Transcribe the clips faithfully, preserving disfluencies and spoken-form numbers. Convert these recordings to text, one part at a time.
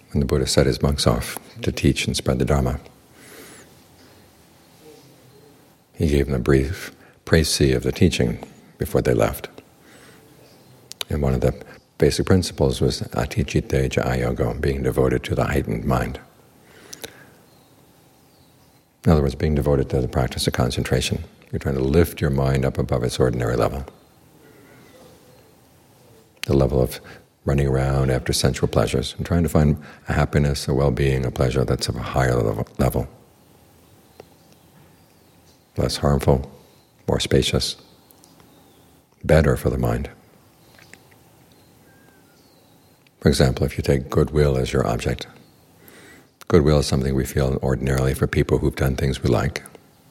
when the Buddha set his monks off to teach and spread the Dharma, he gave them a brief précis of the teaching before they left. And one of the basic principles was aticite ca ayogo, being devoted to the heightened mind. In other words, being devoted to the practice of concentration. You're trying to lift your mind up above its ordinary level, the level of running around after sensual pleasures, and trying to find a happiness, a well-being, a pleasure that's of a higher level, less harmful, more spacious, better for the mind. For example, if you take goodwill as your object, goodwill is something we feel ordinarily for people who've done things we like.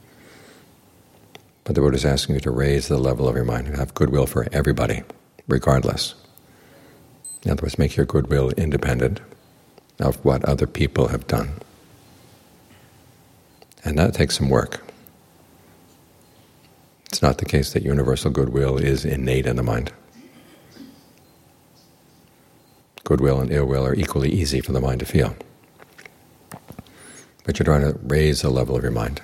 But the Buddha is asking you to raise the level of your mind, and have goodwill for everybody, regardless. In other words, make your goodwill independent of what other people have done. And that takes some work. It's not the case that universal goodwill is innate in the mind. Goodwill and ill will are equally easy for the mind to feel. But you're trying to raise the level of your mind,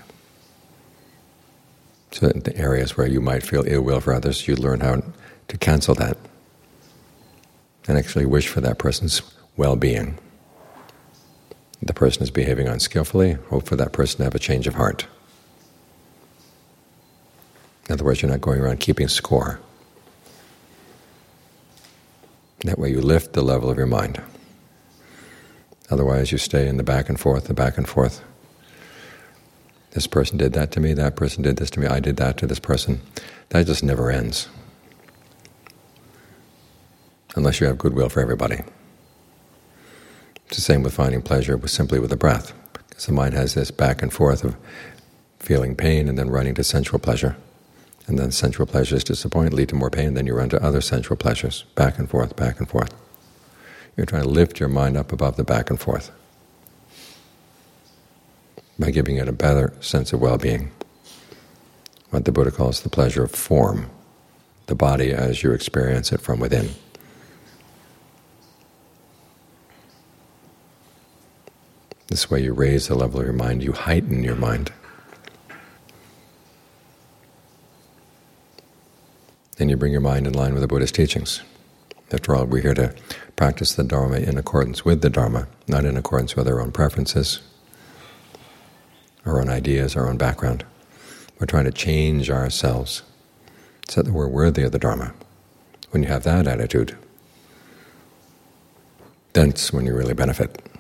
so that in the areas where you might feel ill will for others, you learn how to cancel that and actually wish for that person's well-being. If the person is behaving unskillfully, hope for that person to have a change of heart. In other words, you're not going around keeping score. That way you lift the level of your mind. Otherwise you stay in the back and forth, the back and forth. This person did that to me, that person did this to me, I did that to this person. That just never ends, unless you have goodwill for everybody. It's the same with finding pleasure with simply with the breath, because the mind has this back and forth of feeling pain and then running to sensual pleasure. And then sensual pleasures disappoint, lead to more pain, and then you run to other sensual pleasures, back and forth, back and forth. You're trying to lift your mind up above the back and forth by giving it a better sense of well-being, what the Buddha calls the pleasure of form, the body as you experience it from within. This way you raise the level of your mind, you heighten your mind. And you bring your mind in line with the Buddha's teachings. After all, we're here to practice the Dharma in accordance with the Dharma, not in accordance with our own preferences, our own ideas, our own background. We're trying to change ourselves so that we're worthy of the Dharma. When you have that attitude, that's when you really benefit.